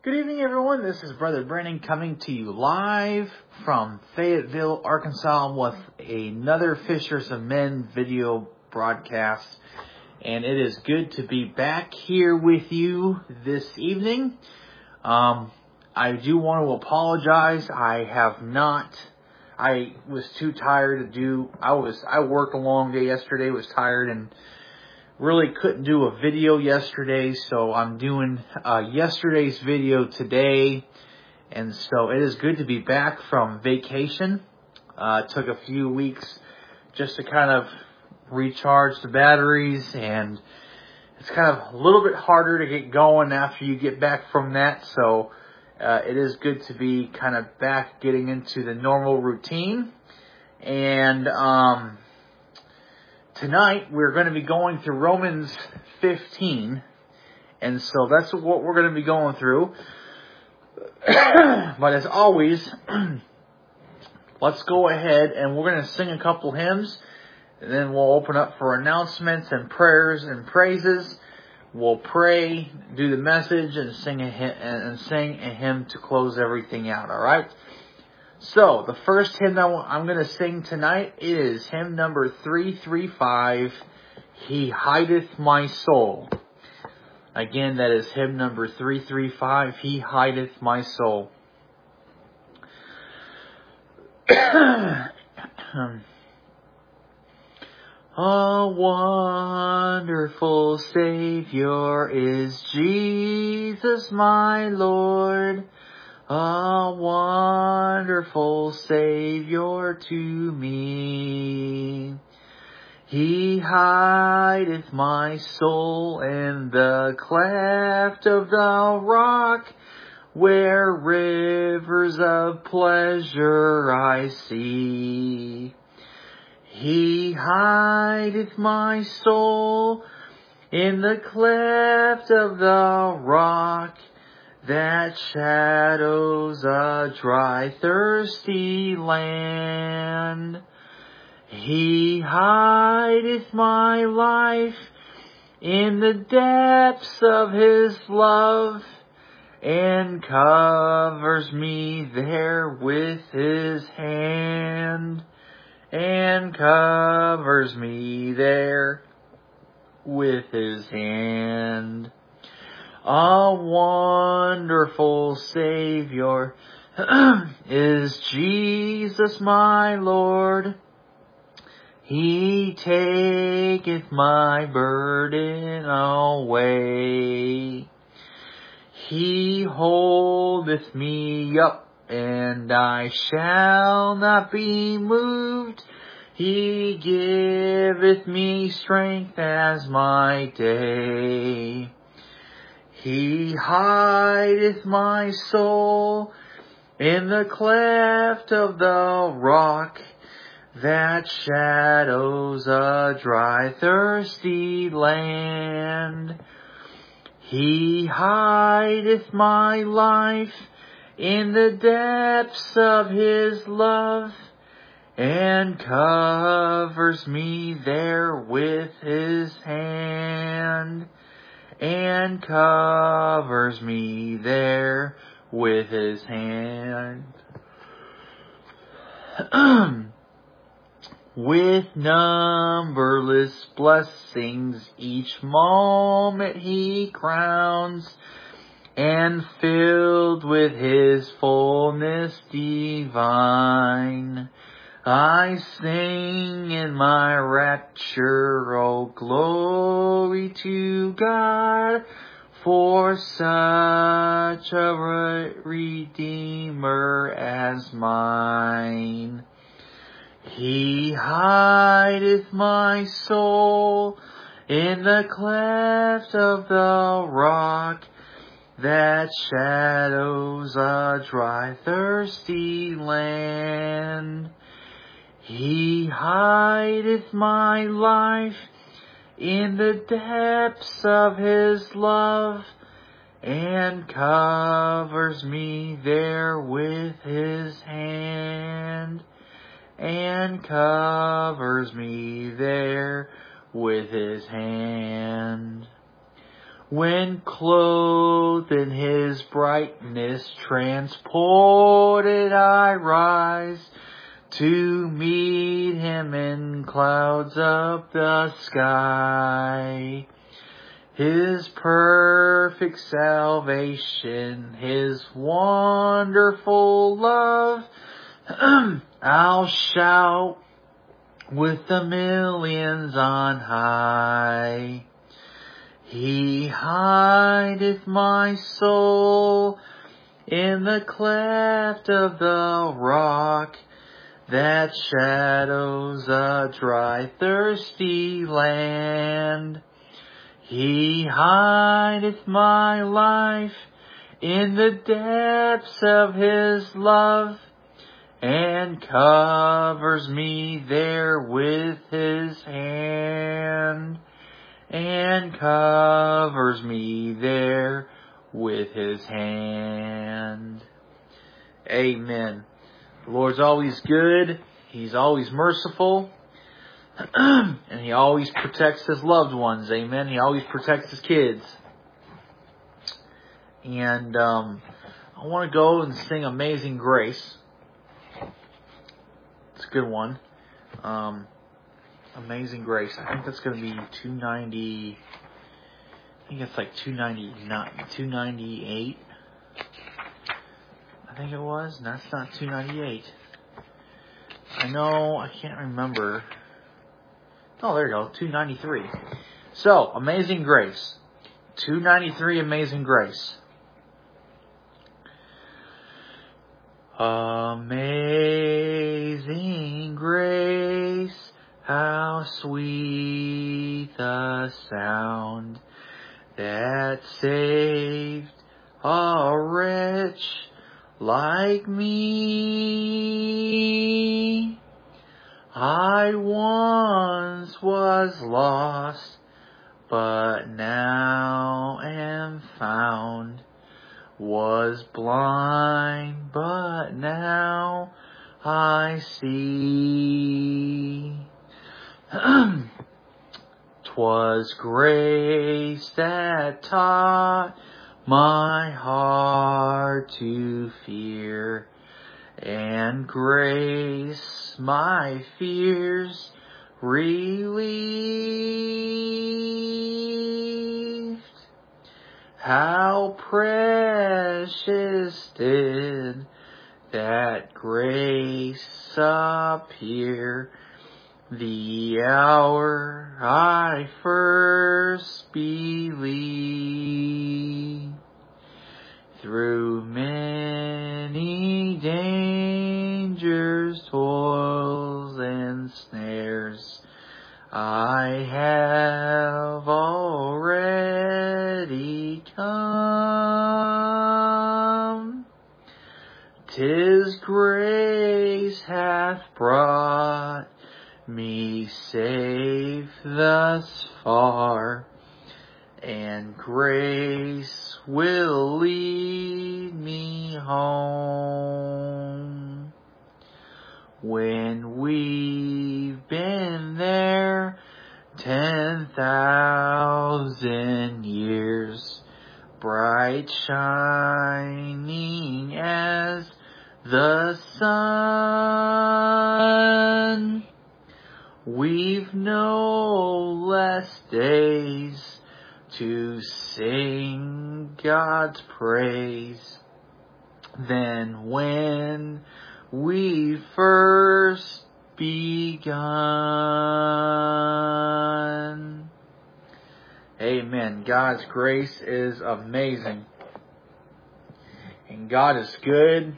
Good evening, everyone. This is Brother Brennan coming to you live from Fayetteville, Arkansas with another Fishers of Men video broadcast. And it is good to be back here with you this evening. I do want to apologize. I was too tired to do. I worked a long day yesterday, was tired, and really couldn't do a video yesterday, so I'm doing yesterday's video today. And so it is good to be back from vacation. Took a few weeks just to kind of recharge the batteries, and it's kind of a little bit harder to get going after you get back from that. So it is good to be kind of back getting into the normal routine. And tonight, we're going to be going through Romans 15, and so that's what we're going to be going through. But as always, let's go ahead and we're going to sing a couple hymns, and then we'll open up for announcements and prayers and praises. We'll pray, do the message, and sing a hymn to close everything out, all right? So, the first hymn that I'm going to sing tonight is hymn number 335, He Hideth My Soul. Again, that is hymn number 335, He Hideth My Soul. A wonderful Savior is Jesus my Lord. A wonderful Savior to me. He hideth my soul in the cleft of the rock, where rivers of pleasure I see. He hideth my soul in the cleft of the rock, that shadows a dry, thirsty land. He hideth my life in the depths of His love, and covers me there with His hand, and covers me there with His hand. A wonderful Savior is Jesus my Lord. He taketh my burden away. He holdeth me up, and I shall not be moved. He giveth me strength as my day. He hideth my soul in the cleft of the rock, that shadows a dry, thirsty land. He hideth my life in the depths of His love, and covers me there with His hand, and covers me there with His hand. With numberless blessings each moment He crowns, and filled with His fullness divine, I sing in my rapture, oh glory to God, for such a Redeemer as mine. He hideth my soul in the cleft of the rock, that shadows a dry, thirsty land. He hideth my life in the depths of His love, and covers me there with His hand, and covers me there with His hand. When clothed in His bright brightness transported I rise to meet him in clouds up the sky. His perfect salvation, his wonderful love, I'll shout with the millions on high. He hideth my soul in the cleft of the rock that shadows a dry, thirsty land. He hideth my life in the depths of his love and covers me there with his hand. And covers me there with his hand. Amen. The Lord's always good. He's always merciful. And he always protects his loved ones. Amen. He always protects his kids. And I want to go and sing Amazing Grace. It's a good one. Amazing Grace. I think that's going to be 290. I think it's like 298. I think it was. And that's not 298. I know. I can't remember. Oh, there you go. 293. So, Amazing Grace. 293, Amazing Grace. Amazing grace, how sweet the sound that saved a wretch like me. I once was lost, but now am found. Was blind, but now I see. 'Twas grace that taught my heart to fear, and grace my fears relieved. How precious did that grace appear the hour I first believed. Through many dangers, toils, and snares, I have already come. 'Tis grace hath brought me safe thus far, and grace will lead me home. When we've been there 10,000 years, bright shining as the sun, we've no less days to sing God's praise than when we first begun. Amen. God's grace is amazing. And God is good.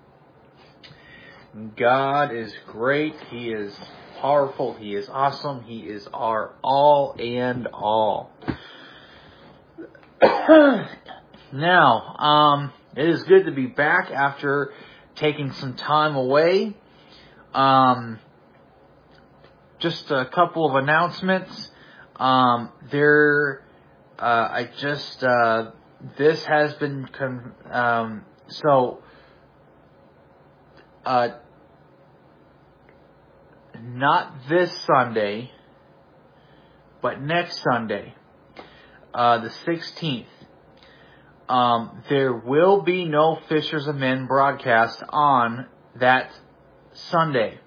God is great. He is powerful. He is awesome. He is our all and all. Now, it is good to be back after taking some time away. Just a couple of announcements. This has been, not this Sunday, but next Sunday, the 16th, there will be no Fishers of Men broadcast on that Sunday.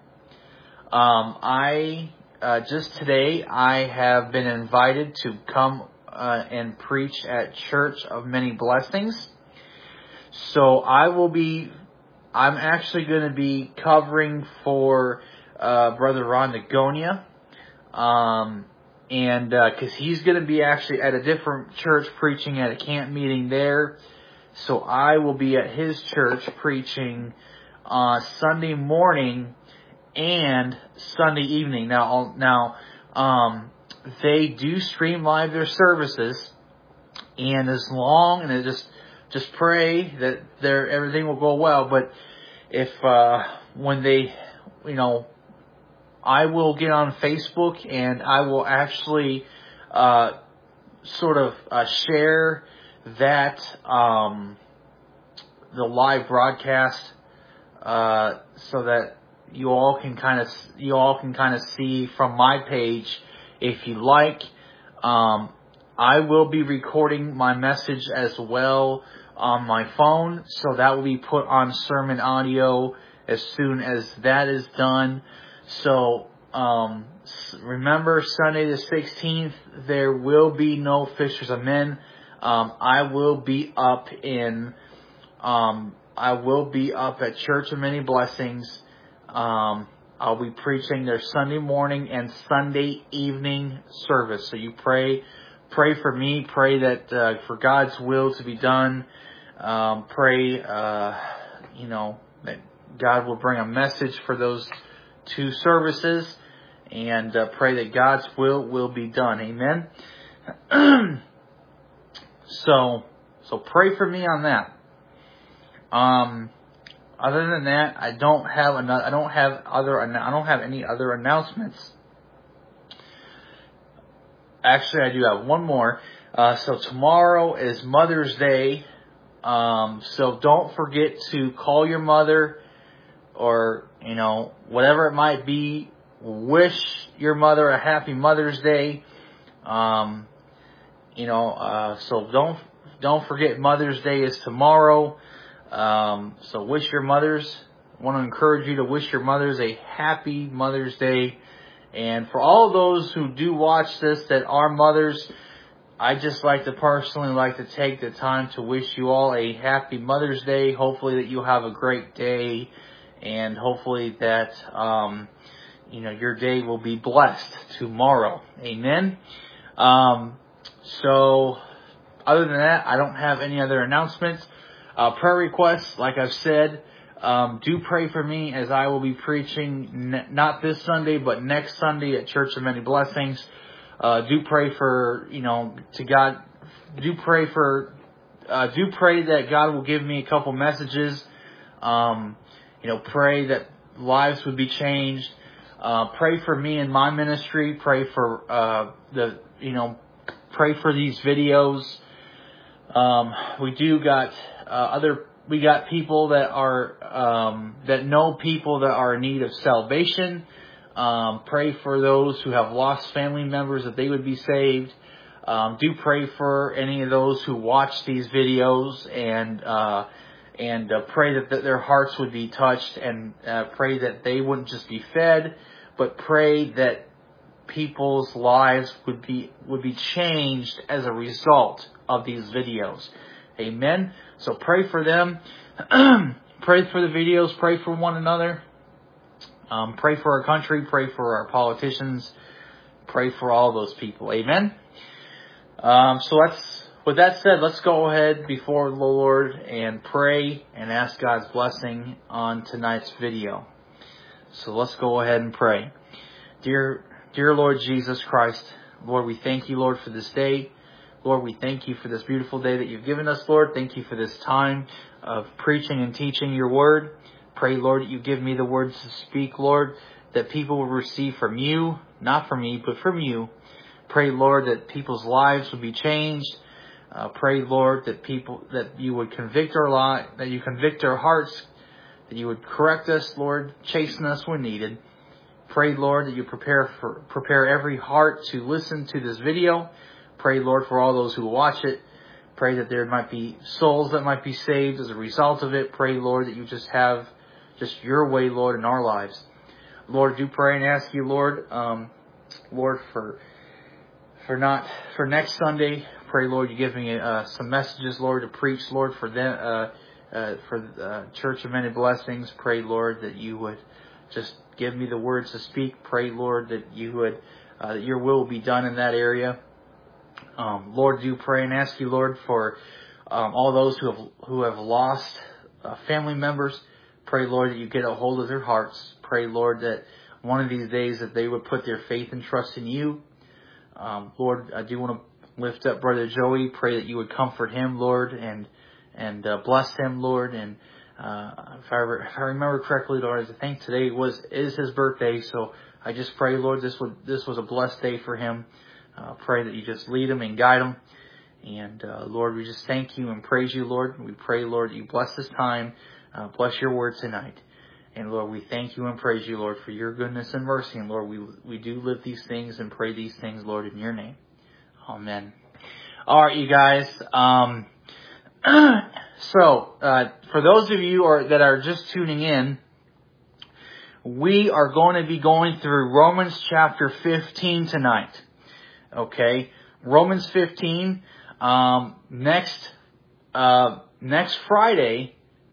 Just today, I have been invited to come and preach at Church of Many Blessings. So I'm actually going to be covering for Brother Ron Nagonia. And because he's going to be actually at a different church preaching at a camp meeting there. So I will be at his church preaching Sunday morning and Sunday evening. Now, they do stream live their services, and just pray that everything will go well. But if when they, I will get on Facebook and I will actually share that the live broadcast so that you all can kind of see from my page if you like. I will be recording my message as well on my phone, so that will be put on sermon audio as soon as that is done. So remember, Sunday the 16th, there will be no Fishers of Men. I will be up at Church of Many Blessings. I'll be preaching their Sunday morning and Sunday evening service. So you pray for me. Pray that for God's will to be done. Pray, that God will bring a message for those two services, and pray that God's will be done. Amen. So pray for me on that. Other than that, I don't have any other announcements. Actually, I do have one more. So tomorrow is Mother's Day. So don't forget to call your mother, or whatever it might be. Wish your mother a happy Mother's Day. So don't forget Mother's Day is tomorrow. So wish your mothers. I want to encourage you to wish your mothers a happy Mother's Day. And for all those who do watch this that are mothers, I just personally like to take the time to wish you all a happy Mother's Day. Hopefully that you have a great day, and hopefully that your day will be blessed tomorrow. Amen. So other than that, I don't have any other announcements. Prayer requests, like I've said, do pray for me as I will be preaching not this Sunday, but next Sunday at Church of Many Blessings. Do pray for, to God. Do pray that God will give me a couple messages. Pray that lives would be changed. Pray for me and my ministry. Pray for pray for these videos. We got people that are that know people that are in need of salvation. Pray for those who have lost family members, that they would be saved. Do pray for any of those who watch these videos, and pray that their hearts would be touched, and pray that they wouldn't just be fed, but pray that people's lives would be changed as a result of these videos. Amen. So pray for them. Pray for the videos. Pray for one another. Pray for our country. Pray for our politicians. Pray for all those people. Amen. With that said, let's go ahead before the Lord and pray and ask God's blessing on tonight's video. So let's go ahead and pray. Dear Lord Jesus Christ, Lord, we thank you, Lord, for this day. Lord, we thank you for this beautiful day that you've given us, Lord. Thank you for this time of preaching and teaching your word. Pray, Lord, that you give me the words to speak, Lord, that people will receive from you, not from me, but from you. Pray, Lord, that people's lives will be changed. Pray, Lord, that you would convict our lives, that you convict our hearts, that you would correct us, Lord, chasten us when needed. Pray, Lord, that you prepare every heart to listen to this video. Pray, Lord, for all those who watch it. Pray that there might be souls that might be saved as a result of it. Pray, Lord, that you just have just your way, Lord, in our lives. Lord, I do pray and ask you, Lord, Lord, for next Sunday. Pray, Lord, you give me some messages, Lord, to preach, Lord, for them, for the Church of Many Blessings. Pray, Lord, that you would just give me the words to speak. Pray, Lord, that you would, that your will be done in that area. Lord, do pray and ask you, Lord, for all those who have lost family members. Pray, Lord, that you get a hold of their hearts. Pray, Lord, that one of these days that they would put their faith and trust in you. Lord, I do want to lift up Brother Joey. Pray that you would comfort him, Lord, and bless him, Lord. And if I remember correctly, Lord, I think today is his birthday. So I just pray, Lord, this was a blessed day for him. Pray that you just lead him and guide him. And Lord, we just thank you and praise you, Lord. We pray, Lord, that you bless this time, bless your word tonight. And Lord, we thank you and praise you, Lord, for your goodness and mercy. And Lord, we do live these things and pray these things, Lord, in your name. Amen. All right, you guys. So, for those of you that are just tuning in, we are going to be going through Romans chapter 15 tonight. Okay, Romans 15. Next Friday,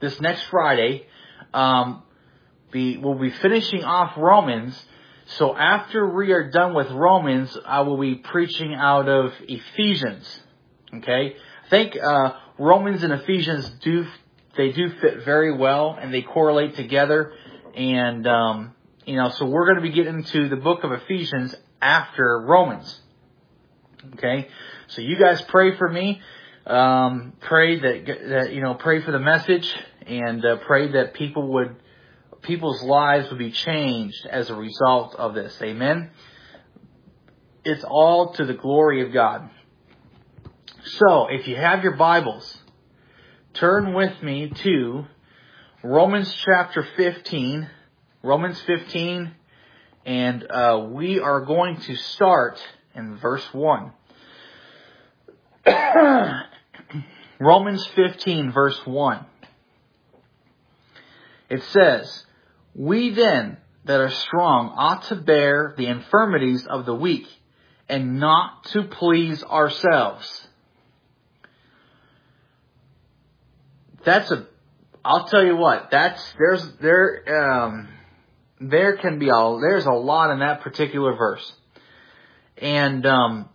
we'll be finishing off Romans. So after we are done with Romans, I will be preaching out of Ephesians. Okay, I think Romans and Ephesians do fit very well, and they correlate together. And so we're going to be getting into the book of Ephesians after Romans. Okay, so you guys pray for me. Pray that pray for the message, and pray that people's lives would be changed as a result of this. Amen. It's all to the glory of God. So, if you have your Bibles, turn with me to Romans chapter 15. Romans 15, and we are going to start in verse 1. Romans 15, verse 1. It says, "We then that are strong ought to bear the infirmities of the weak, and not to please ourselves." I'll tell you what, there's a lot in that particular verse. And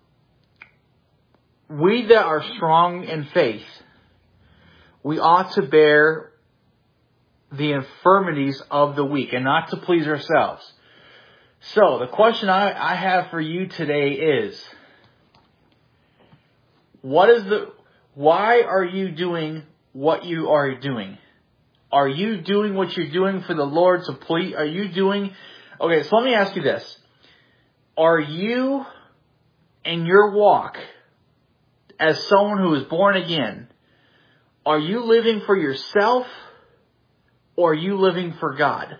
we that are strong in faith, we ought to bear the infirmities of the weak and not to please ourselves. So the question I have for you today is, why are you doing what you are doing? Are you doing what you're doing for the Lord to please? Okay, so let me ask you this. Are you in your walk as someone who is born again, are you living for yourself or are you living for God?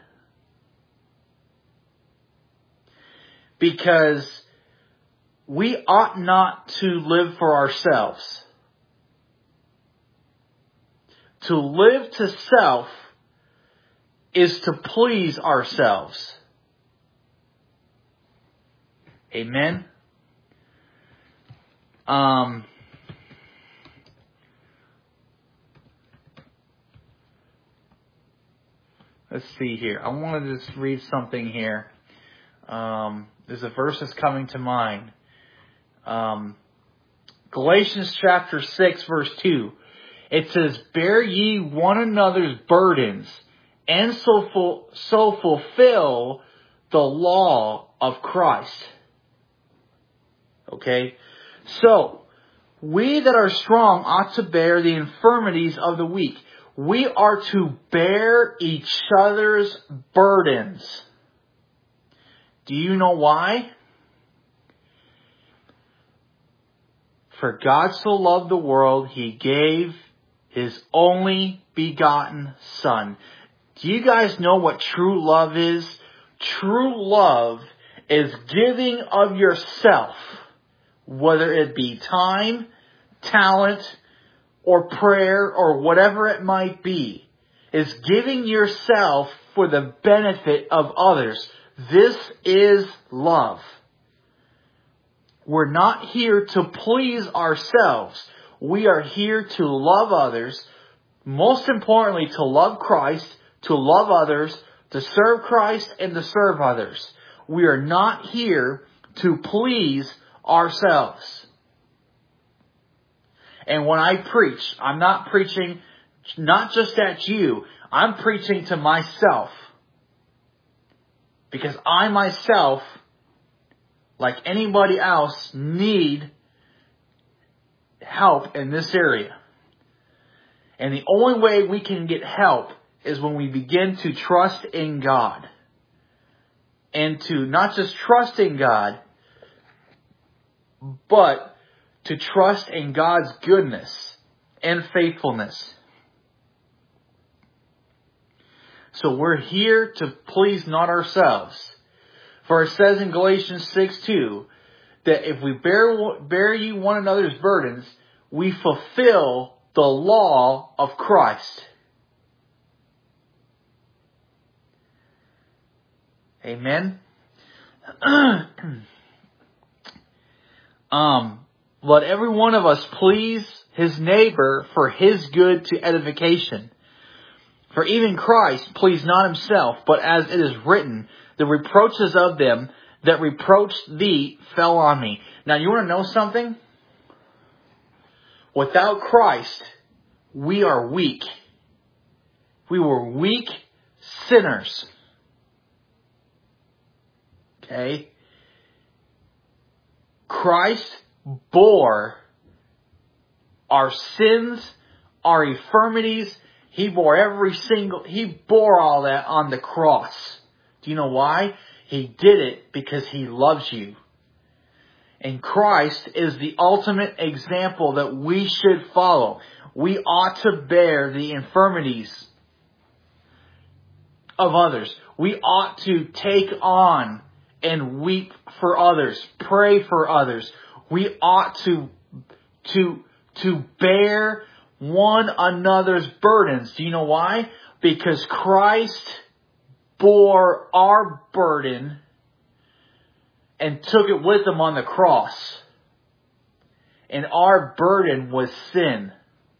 Because we ought not to live for ourselves. To live to self is to please ourselves. Amen. Let's see here. I want to just read something here. There's a verse that's coming to mind. Galatians chapter 6, verse 2. It says, "Bear ye one another's burdens, and so fulfill the law of Christ." Okay? So, we that are strong ought to bear the infirmities of the weak. We are to bear each other's burdens. Do you know why? For God so loved the world, He gave His only begotten Son. Do you guys know what true love is? True love is giving of yourself, whether it be time, talent, or prayer or whatever it might be is giving yourself for the benefit of others. This is love. We're not here to please ourselves. We are here to love others. Most importantly, to love Christ, to love others, to serve Christ, and to serve others. We are not here to please ourselves. And when I preach, I'm not preaching not just at you. I'm preaching to myself. Because I myself, like anybody else, need help in this area. And the only way we can get help is when we begin to trust in God. And to not just trust in God, but to trust in God's goodness and faithfulness. So we're here to please not ourselves. For it says in Galatians 6:2 that if we bear ye one another's burdens, we fulfill the law of Christ. Amen. Let every one of us please his neighbor for his good to edification. For even Christ pleased not himself, but as it is written, the reproaches of them that reproached thee fell on me. Now you want to know something? Without Christ, we are weak. We were weak sinners. Okay? Christ bore our sins, our infirmities. He bore all that on the cross. Do you know why? He did it because he loves you. And Christ is the ultimate example that we should follow. We ought to bear the infirmities of others. We ought to take on and weep for others, pray for others. We ought to bear one another's burdens. Do you know why? Because Christ bore our burden and took it with him on the cross. And our burden was sin.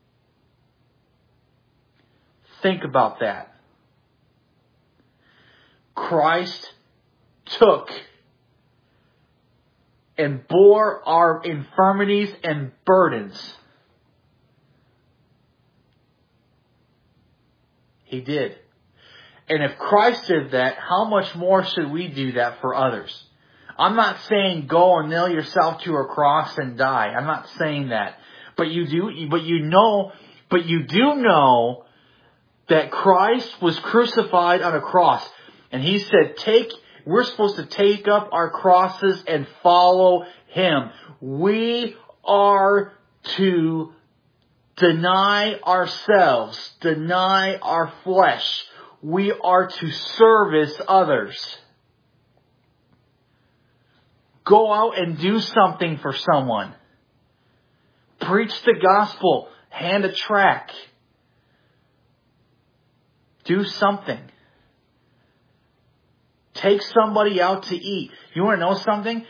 Think about that. Christ took and bore our infirmities and burdens. He did. And if Christ did that, how much more should we do that for others? I'm not saying go and nail yourself to a cross and die. I'm not saying that. But you do know that Christ was crucified on a cross. And he said, we're supposed to take up our crosses and follow him. We are to deny ourselves, deny our flesh. We are to service others. Go out and do something for someone. Preach the gospel. Hand a tract. Do something. Take somebody out to eat. You want to know something?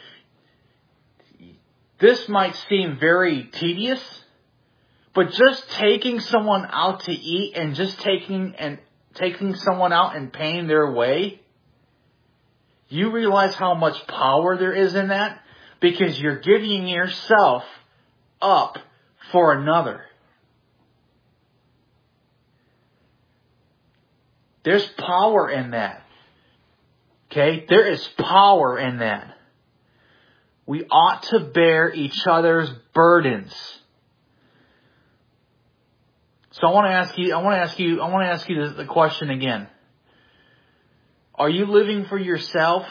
This might seem very tedious, but just taking someone out to eat and just taking someone out and paying their way, you realize how much power there is in that? Because you're giving yourself up for another. There's power in that. Okay? There is power in that. We ought to bear each other's burdens. So I want to ask you the question again. Are you living for yourself?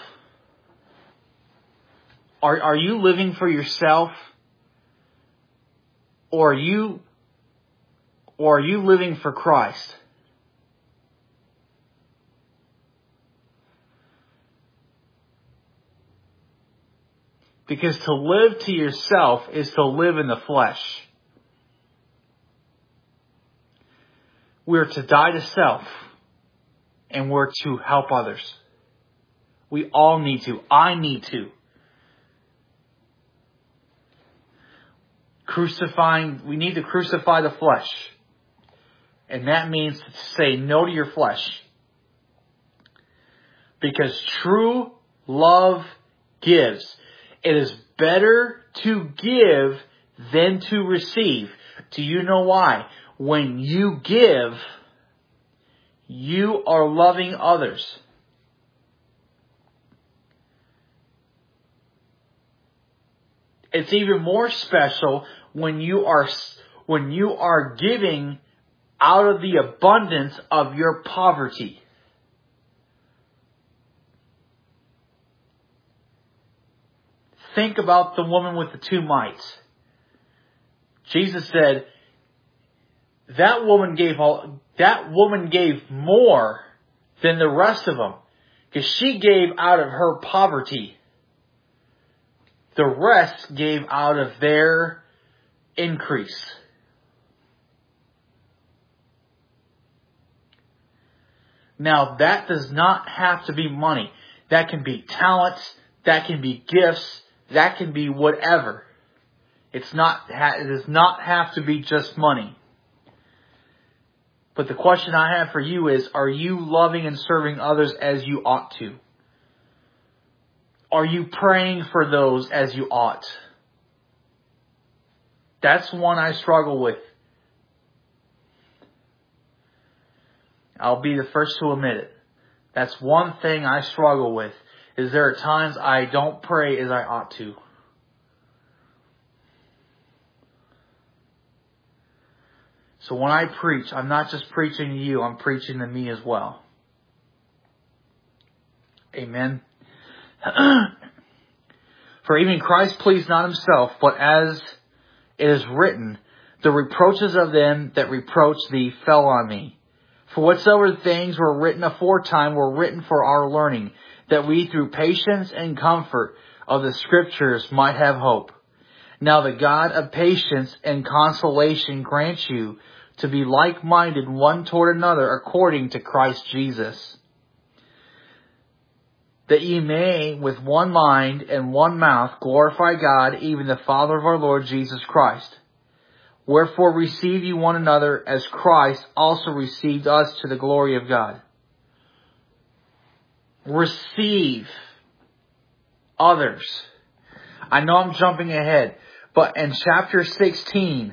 Are you living for yourself? Or are you living for Christ? Because to live to yourself is to live in the flesh. we're to die to self and we're to help others. We all need to. I need to. We need to crucify the flesh. And that means to say no to your flesh. Because true love gives. It is better to give than to receive. Do you know why? When you give, you are loving others. It's even more special when you are giving out of the abundance of your poverty. Think about the woman with the 2 mites. Jesus said that woman gave more than the rest of them because she gave out of her poverty. The rest gave out of their increase. Now, that does not have to be money. That can be talents. That can be gifts. That can be whatever. It does not have to be just money. But the question I have for you is, are you loving and serving others as you ought to? Are you praying for those as you ought? That's one I struggle with. I'll be the first to admit it. That's one thing I struggle with. Is there are times I don't pray as I ought to. So when I preach, I'm not just preaching to you, I'm preaching to me as well. Amen. For even Christ pleased not himself, but as it is written, the reproaches of them that reproach thee fell on me. For whatsoever things were written aforetime were written for our learning, that we through patience and comfort of the Scriptures might have hope. Now the God of patience and consolation grant you to be like-minded one toward another according to Christ Jesus, that ye may with one mind and one mouth glorify God, even the Father of our Lord Jesus Christ. Wherefore receive ye one another as Christ also received us to the glory of God. Receive others. I know I'm jumping ahead, but in chapter 16,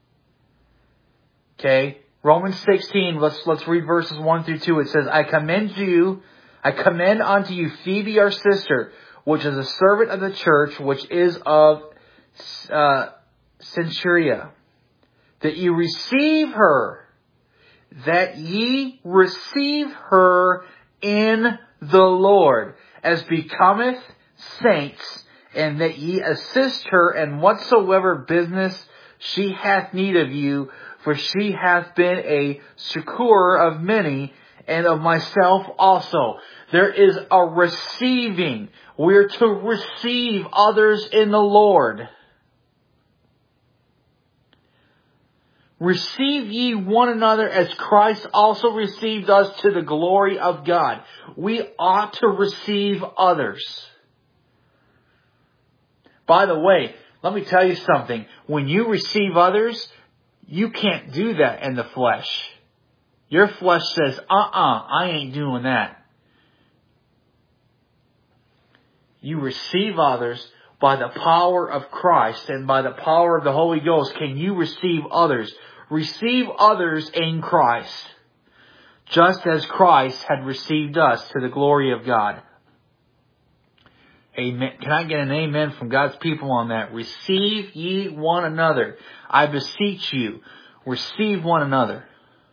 okay, Romans 16, let's read verses 1 through 2. It says, I commend unto you Phoebe our sister, which is a servant of the church, which is of Cenchrea, that ye receive her in the Lord, as becometh saints, and that ye assist her in whatsoever business she hath need of you, for she hath been a succour of many, and of myself also. There is a receiving. We're to receive others in the Lord. Receive ye one another as Christ also received us to the glory of God. We ought to receive others. By the way, let me tell you something. When you receive others, you can't do that in the flesh. Your flesh says, I ain't doing that. You receive others by the power of Christ and by the power of the Holy Ghost. Can you receive others? Receive others in Christ, just as Christ had received us to the glory of God. Amen. Can I get an amen from God's people on that? Receive ye one another. I beseech you, receive one another.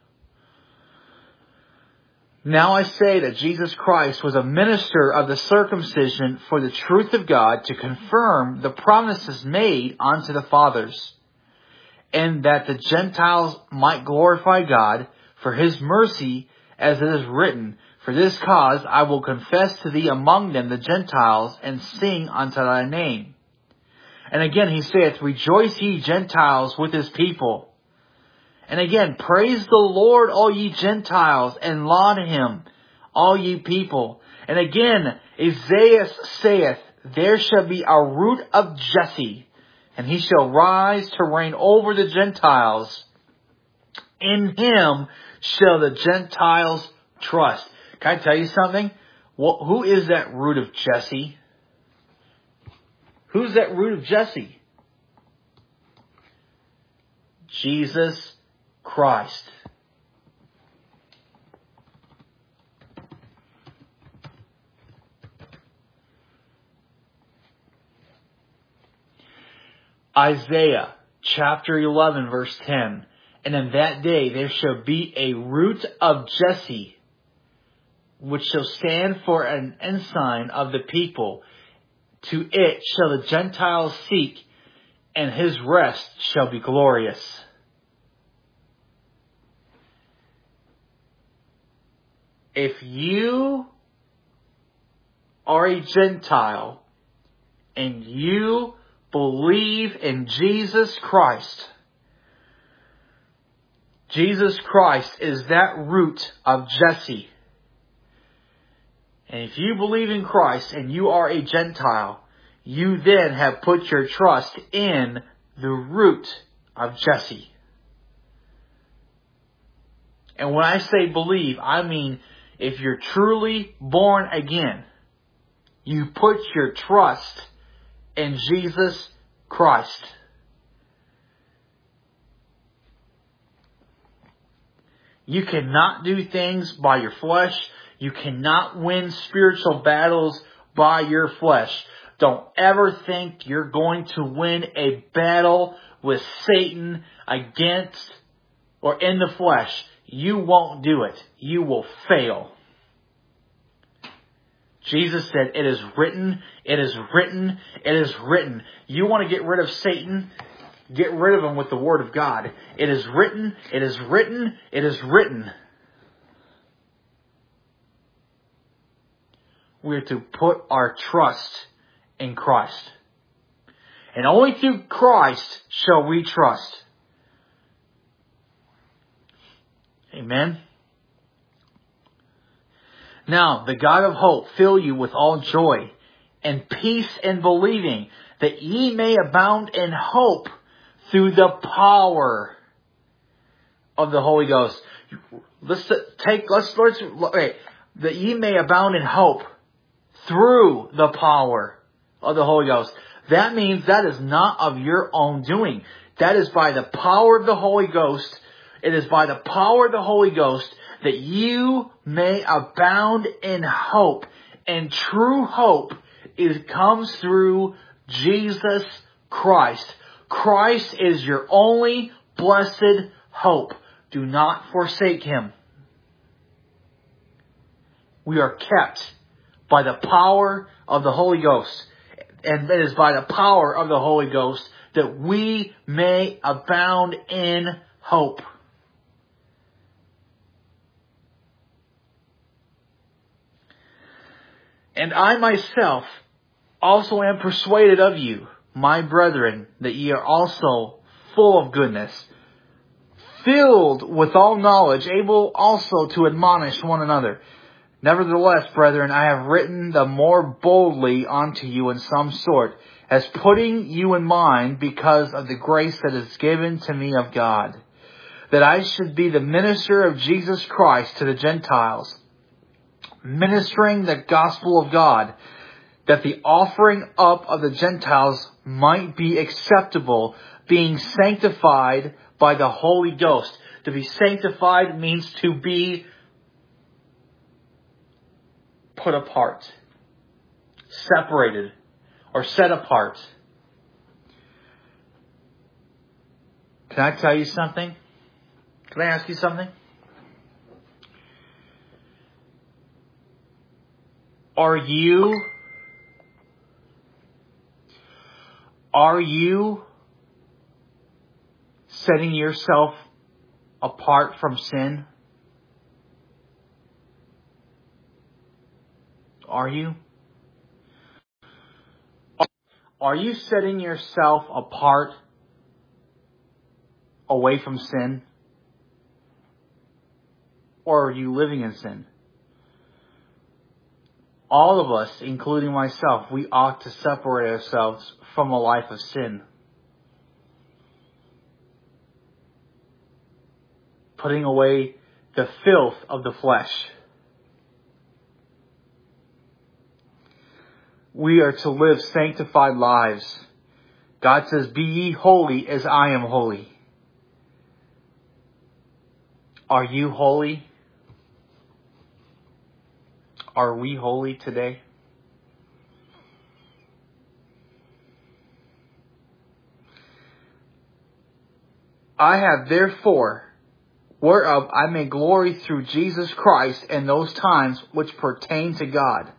Now I say that Jesus Christ was a minister of the circumcision for the truth of God, to confirm the promises made unto the fathers, and that the Gentiles might glorify God for his mercy, as it is written, for this cause I will confess to thee among them the Gentiles, and sing unto thy name. And again he saith, rejoice ye Gentiles with his people. And again, praise the Lord, all ye Gentiles, and laud him, all ye people. And again, Isaiah saith, there shall be a root of Jesse, and he shall rise to reign over the Gentiles. In him shall the Gentiles trust. Can I tell you something? Well, who is that root of Jesse? Who's that root of Jesse? Jesus Christ. Isaiah chapter 11 verse 10. And in that day there shall be a root of Jesse, which shall stand for an ensign of the people. To it shall the Gentiles seek, and his rest shall be glorious. If you are a Gentile and you believe in Jesus Christ, Jesus Christ is that root of Jesse. And if you believe in Christ and you are a Gentile, you then have put your trust in the root of Jesse. And when I say believe, I mean if you're truly born again, you put your trust in Jesus Christ. You cannot do things by your flesh. You cannot win spiritual battles by your flesh. Don't ever think you're going to win a battle with Satan against or in the flesh. You won't do it. You will fail. Jesus said, it is written, it is written, it is written. You want to get rid of Satan? Get rid of him with the Word of God. It is written, it is written, it is written. We are to put our trust in Christ. And only through Christ shall we trust. Amen. Now, the God of hope fill you with all joy and peace in believing, that ye may abound in hope through the power of the Holy Ghost. That ye may abound in hope through the power of the Holy Ghost. That means that is not of your own doing. That is by the power of the Holy Ghost. It is by the power of the Holy Ghost that you may abound in hope. And true hope comes through Jesus Christ. Christ is your only blessed hope. Do not forsake Him. We are kept by the power of the Holy Ghost. And it is by the power of the Holy Ghost that we may abound in hope. And I myself also am persuaded of you, my brethren, that ye are also full of goodness, filled with all knowledge, able also to admonish one another. Nevertheless, brethren, I have written the more boldly unto you in some sort, as putting you in mind because of the grace that is given to me of God, that I should be the minister of Jesus Christ to the Gentiles, ministering the gospel of God, that the offering up of the Gentiles might be acceptable, being sanctified by the Holy Ghost. To be sanctified means to be put apart, separated, or set apart. Can I tell you something? Can I ask you something? Are you setting yourself apart from sin? Are you? Are you setting yourself apart away from sin? or are you living in sin? All of us, including myself, we ought to separate ourselves from a life of sin. Putting away the filth of the flesh. We are to live sanctified lives. God says, "Be ye holy as I am holy." Are you holy? Are we holy today? I have therefore, whereof I may glory through Jesus Christ in those times which pertain to God.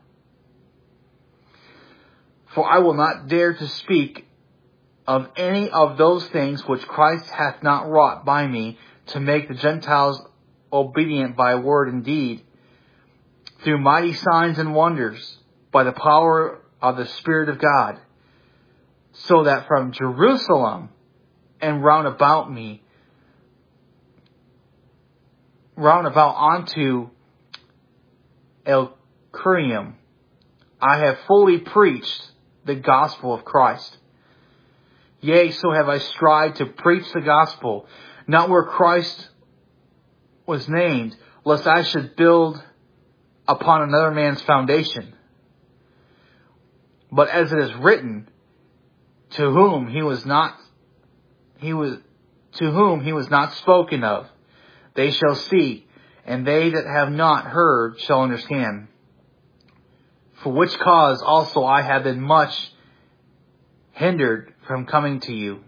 For I will not dare to speak of any of those things which Christ hath not wrought by me, to make the Gentiles obedient by word and deed, through mighty signs and wonders, by the power of the Spirit of God, so that from Jerusalem and round about unto Iconium, I have fully preached the gospel of Christ. Yea, so have I strived to preach the gospel, not where Christ was named, lest I should build upon another man's foundation. But as it is written, to whom he was not spoken of, they shall see, and they that have not heard shall understand. For which cause also I have been much hindered from coming to you.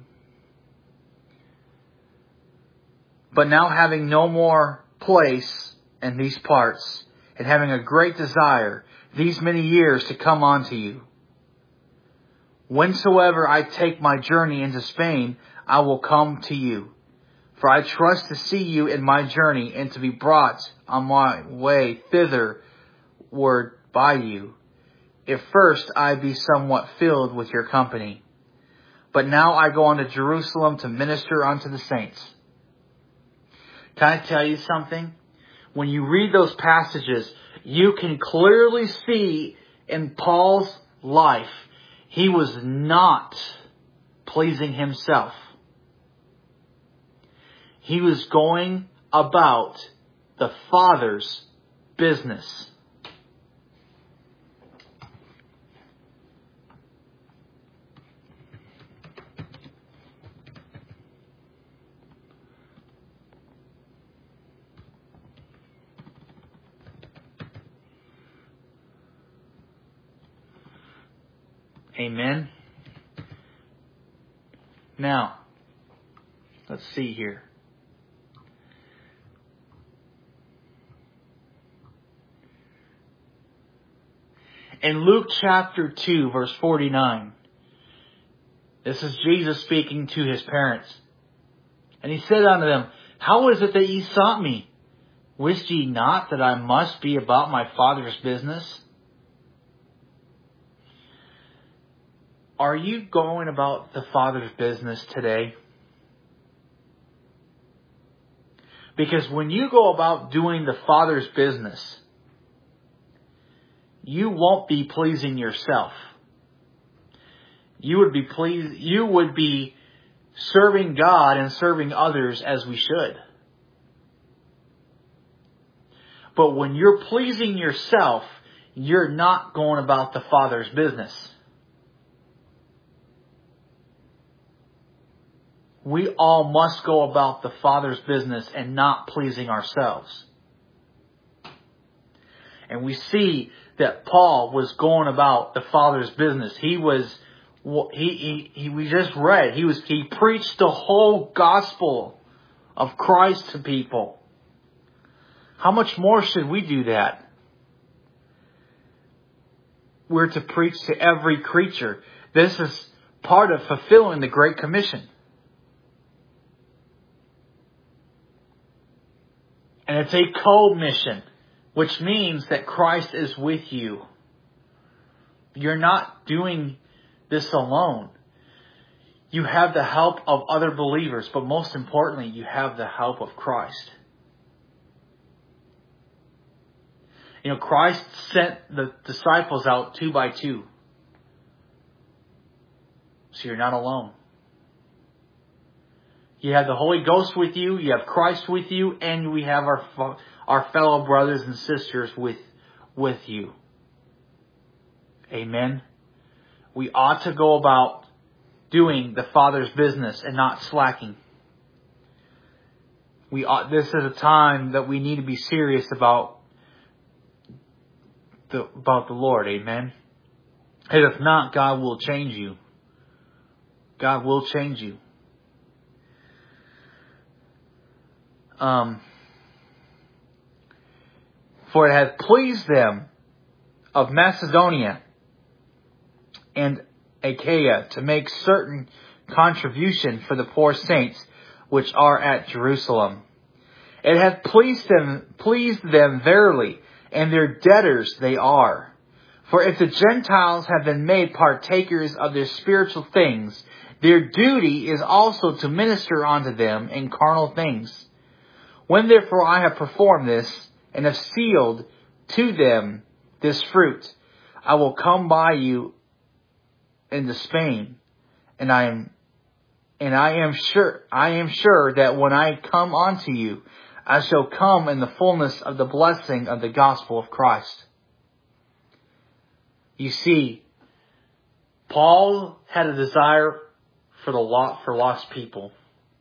But now having no more place in these parts, and having a great desire these many years to come unto you, whensoever I take my journey into Spain, I will come to you. For I trust to see you in my journey, and to be brought on my way thitherward by you, if first I be somewhat filled with your company. But now I go unto Jerusalem to minister unto the saints. Can I tell you something? When you read those passages, you can clearly see in Paul's life, he was not pleasing himself. He was going about the Father's business. Amen. Now, let's see here. In Luke chapter 2, verse 49, this is Jesus speaking to his parents. And he said unto them, How is it that ye sought me? Wist ye not that I must be about my Father's business? Are you going about the Father's business today? Because when you go about doing the Father's business, you won't be pleasing yourself. You would be serving God and serving others as we should. But when you're pleasing yourself, you're not going about the Father's business. We all must go about the Father's business and not pleasing ourselves. And we see that Paul was going about the Father's business. We just read, he preached the whole gospel of Christ to people. How much more should we do that? We're to preach to every creature. This is part of fulfilling the Great Commission. And it's a co-mission, which means that Christ is with you. You're not doing this alone. You have the help of other believers, but most importantly, you have the help of Christ. Christ sent the disciples out 2 by 2. So you're not alone. You have the Holy Ghost with you, you have Christ with you, and we have our fellow brothers and sisters with you. Amen. We ought to go about doing the Father's business and not slacking. This is a time that we need to be serious about the Lord. Amen. And if not, God will change you. God will change you. For it hath pleased them of Macedonia and Achaia to make certain contribution for the poor saints which are at Jerusalem. It hath pleased them verily, and their debtors they are. For if the Gentiles have been made partakers of their spiritual things, their duty is also to minister unto them in carnal things. When therefore I have performed this, and have sealed to them this fruit, I will come by you into Spain, and I am sure that when I come unto you, I shall come in the fullness of the blessing of the gospel of Christ. You see, Paul had a desire for lost people.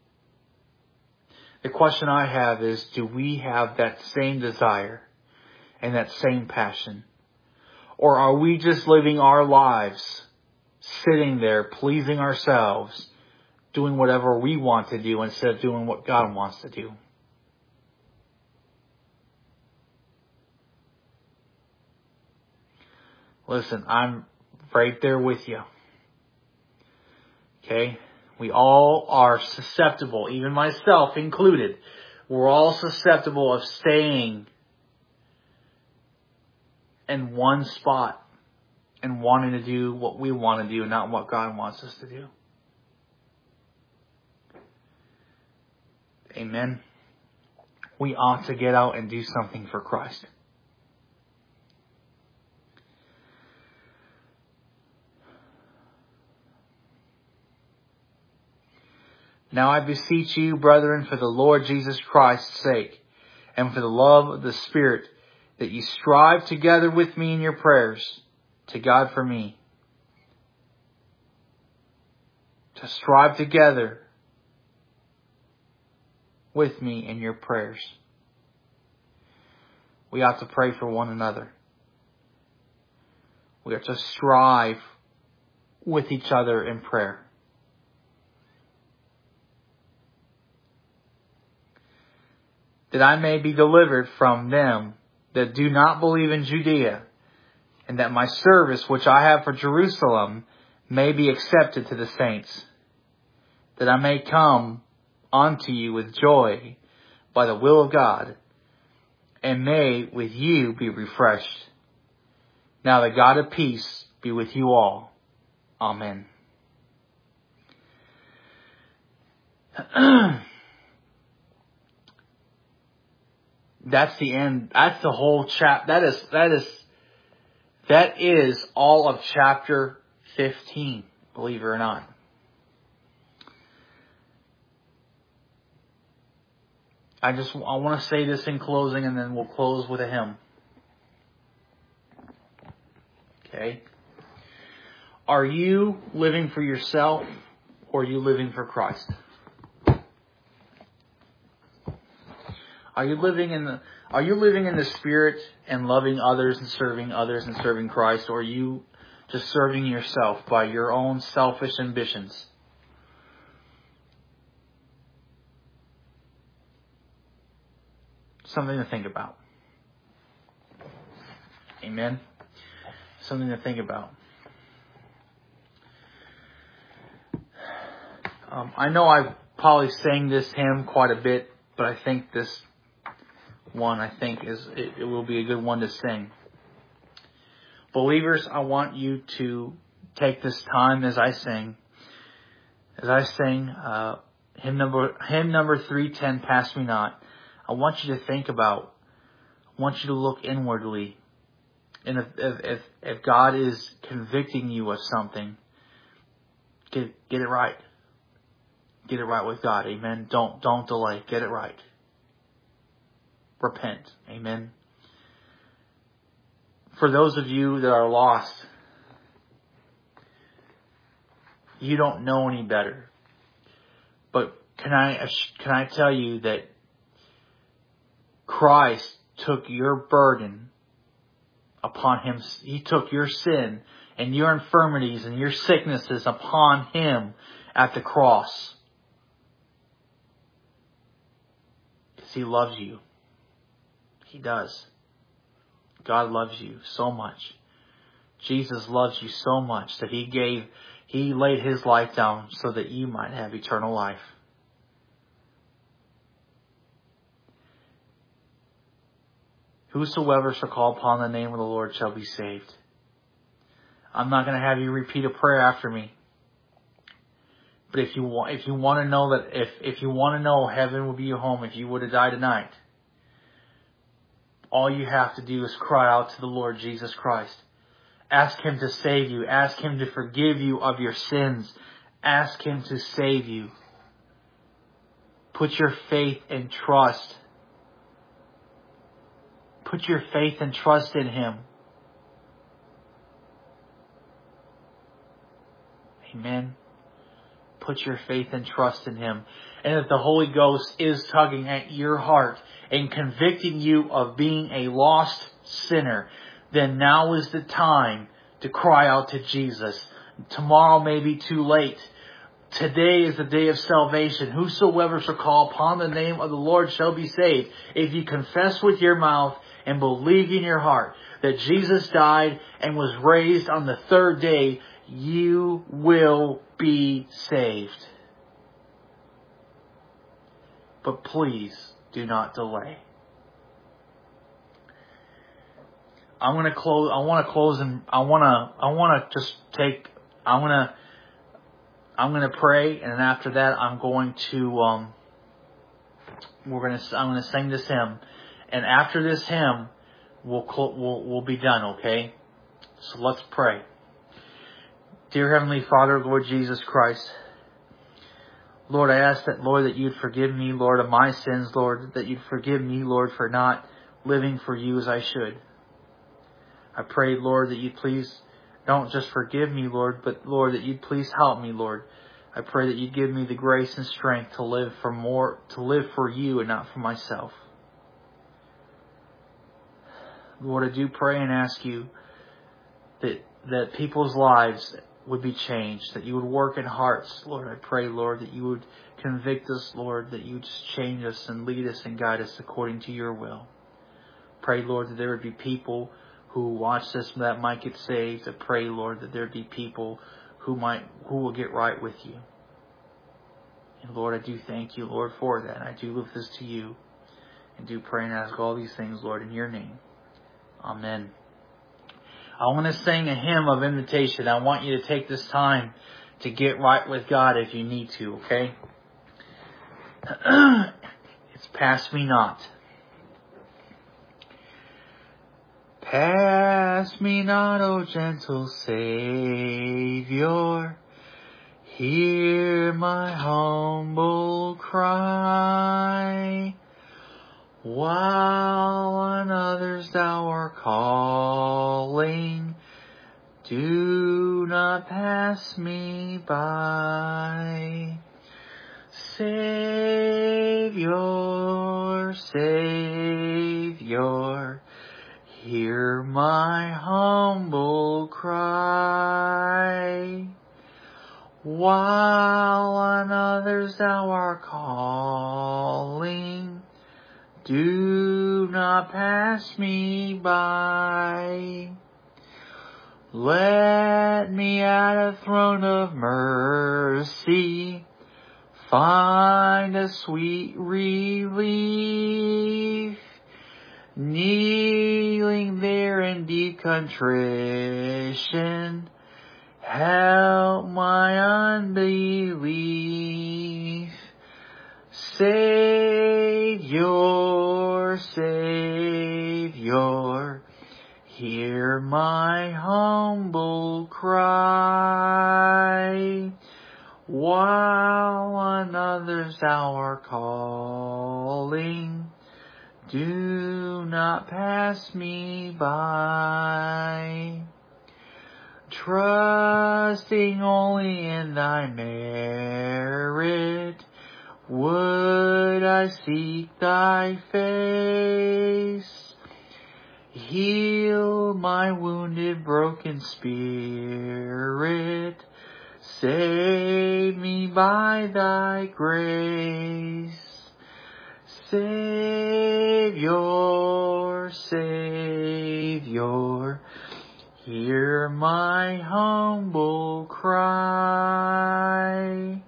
The question I have is, do we have that same desire and that same passion? Or are we just living our lives, sitting there, pleasing ourselves, doing whatever we want to do instead of doing what God wants to do? Listen, I'm right there with you. Okay? We all are susceptible, even myself included. We're all susceptible of staying in one spot and wanting to do what we want to do, not what God wants us to do. Amen. We ought to get out and do something for Christ. Now I beseech you, brethren, for the Lord Jesus Christ's sake, and for the love of the Spirit, that ye strive together with me in your prayers to God for me. To strive together with me in your prayers. We ought to pray for one another. We are to strive with each other in prayer. That I may be delivered from them that do not believe in Judea, and that my service which I have for Jerusalem may be accepted to the saints, that I may come unto you with joy by the will of God, and may with you be refreshed. Now the God of peace be with you all. Amen. That's the end. That's the whole chapter. That is all of chapter 15, believe it or not. I want to say this in closing, and then we'll close with a hymn. Okay? Are you living for yourself, or are you living for Christ? Are you living in the Spirit and loving others and serving Christ, or are you just serving yourself by your own selfish ambitions? Something to think about. Amen. Something to think about. I know I've probably sang this hymn quite a bit, but I think this one, it will be a good one to sing. Believers, I want you to take this time as I sing. As I sing hymn number 310, Pass Me Not. I want you to think about I want you to look inwardly. And if God is convicting you of something, get it right. Get it right with God. Amen. Don't delay. Get it right. Repent. Amen. For those of you that are lost, you don't know any better. But can I tell you that Christ took your burden upon Him. He took your sin and your infirmities and your sicknesses upon Him at the cross. Because He loves you. He does. God loves you so much. Jesus loves you so much that He laid His life down so that you might have eternal life. Whosoever shall call upon the name of the Lord shall be saved. I'm not going to have you repeat a prayer after me. But if you want to know that, if you want to know heaven will be your home if you were to die tonight, all you have to do is cry out to the Lord Jesus Christ. Ask Him to save you. Ask Him to forgive you of your sins. Ask Him to save you. Put your faith and trust. Put your faith and trust in Him. Amen. Put your faith and trust in Him. And if the Holy Ghost is tugging at your heart and convicting you of being a lost sinner, then now is the time to cry out to Jesus. Tomorrow may be too late. Today is the day of salvation. Whosoever shall call upon the name of the Lord shall be saved. If you confess with your mouth and believe in your heart that Jesus died and was raised on the third day, you will be saved. But please do not delay. I'm going to close. I want to close and I'm going to pray, and then after that I'm going to I'm going to sing this hymn, and after this hymn we'll be done, okay? So let's pray. Dear Heavenly Father, Lord Jesus Christ, Lord, I ask that, Lord, that you'd forgive me, Lord, of my sins, Lord, that you'd forgive me, Lord, for not living for you as I should. I pray, Lord, that you'd please don't just forgive me, Lord, but, Lord, that you'd please help me, Lord. I pray that you'd give me the grace and strength to live for you and not for myself. Lord, I do pray and ask you that people's lives would be changed, that you would work in hearts, Lord. I pray, Lord, that you would convict us, Lord, that you would just change us and lead us and guide us according to your will. Pray, Lord, that there would be people who watch this that might get saved. I pray, Lord, that there would be people who will get right with you. And Lord, I do thank you, Lord, for that. I do lift this to you and do pray and ask all these things, Lord, in your name. Amen. I want to sing a hymn of invitation. I want you to take this time to get right with God if you need to, okay? It's Pass Me Not. Pass me not, O gentle Savior. Hear my humble cry. While on others thou art calling, do not pass me by. Savior, Savior, hear my humble cry. While on others thou art calling, do not pass me by. Let me at a throne of mercy find a sweet relief. Kneeling there in deep contrition, help my unbelief. Savior, Savior, hear my humble cry. While another's thou art calling, do not pass me by. Trusting only in thy merit, would I seek thy face. Heal my wounded, broken spirit. Save me by thy grace. Savior, Savior, hear my humble cry.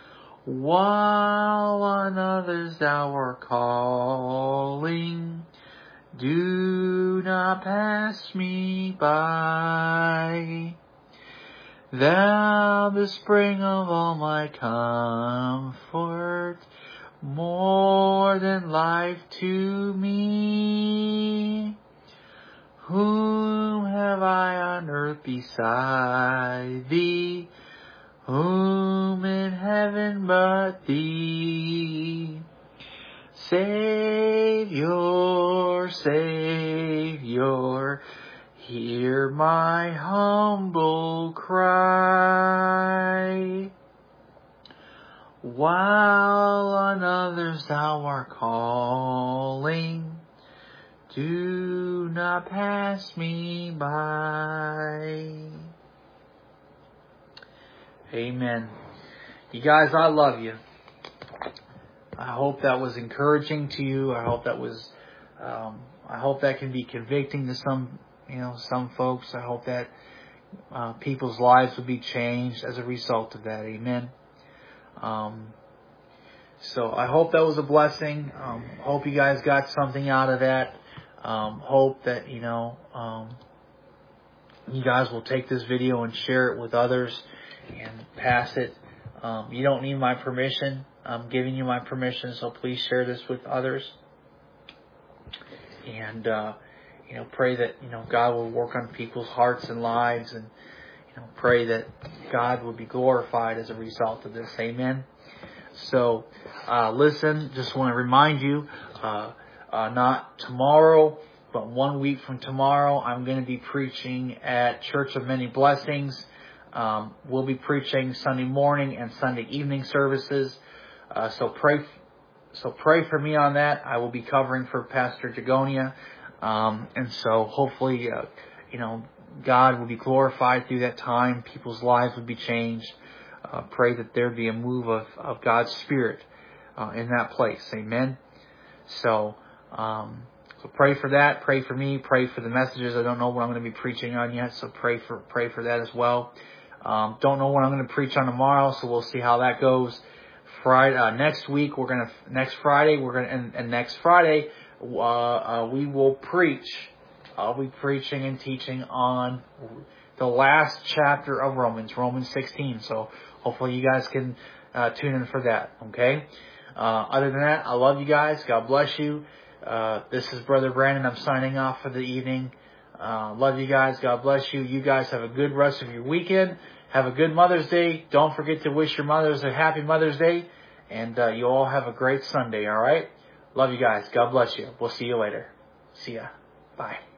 While on others thou art calling, do not pass me by. Thou, the spring of all my comfort, more than life to me. Whom have I on earth beside thee? Whom in heaven but thee? Savior, Savior, hear my humble cry. While on others thou art calling, do not pass me by. Amen. You guys, I love you. I hope that was encouraging to you. I hope that was, I hope that can be convicting to some folks. I hope that people's lives will be changed as a result of that. Amen. So I hope that was a blessing. Hope you guys got something out of that. Hope that, you guys will take this video and share it with others and pass it. You don't need my permission. I'm giving you my permission, so please share this with others. And, pray that, God will work on people's hearts and lives, and, pray that God will be glorified as a result of this. Amen. So, listen, just want to remind you, not tomorrow, but 1 week from tomorrow, I'm going to be preaching at Church of Many Blessings. We'll be preaching Sunday morning and Sunday evening services. So pray for me on that. I will be covering for Pastor Jagonia. And so hopefully, God will be glorified through that time. People's lives will be changed. Pray that there be a move of God's Spirit in that place. Amen. So pray for that. Pray for me. Pray for the messages. I don't know what I'm going to be preaching on yet, so pray for that as well. Don't know what I'm going to preach on tomorrow, so we'll see how that goes. Next Friday we will preach. I'll be preaching and teaching on the last chapter of Romans 16. So hopefully you guys can tune in for that. Okay. Other than that, I love you guys. God bless you. This is Brother Brandon. I'm signing off for the evening. Love you guys. God bless you. You guys have a good rest of your weekend. Have a good Mother's Day. Don't forget to wish your mothers a happy Mother's Day. And you all have a great Sunday, all right? Love you guys. God bless you. We'll see you later. See ya. Bye.